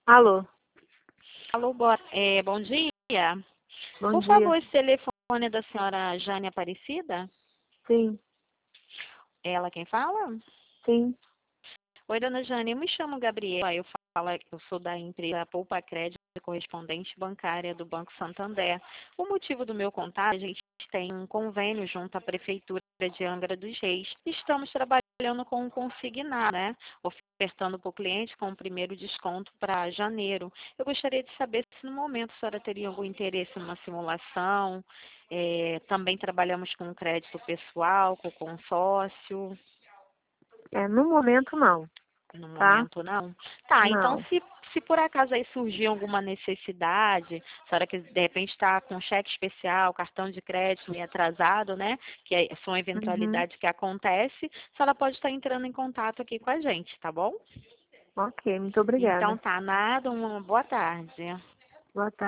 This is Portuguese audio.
Alô, Alô, bom dia. bom Por dia. favor, esse telefone é da senhora Jane Aparecida? Sim, Ela quem fala? sim. Oi, dona Jane, eu me chamo Gabriela, eu sou da empresa Poupa Crédito, correspondente bancária do Banco Santander. O motivo do meu contato, a gente tem um convênio junto à Prefeitura de Angra dos Reis. Estamos trabalhando com um consignado, né? Ofertando para o cliente com o primeiro desconto para janeiro. Eu gostaria de saber se no momento a senhora teria algum interesse em uma simulação. Também trabalhamos com crédito pessoal, com consórcio. No momento não, No tá? momento, não? Tá, então Não. se por acaso aí surgir alguma necessidade, a senhora que de repente está com cheque especial, cartão de crédito meio atrasado, né? São Uhum. eventualidades que acontecem, a senhora pode estar entrando em contato aqui com a gente, tá bom? Ok, muito Então obrigada. tá, nada, uma boa tarde. Boa tarde.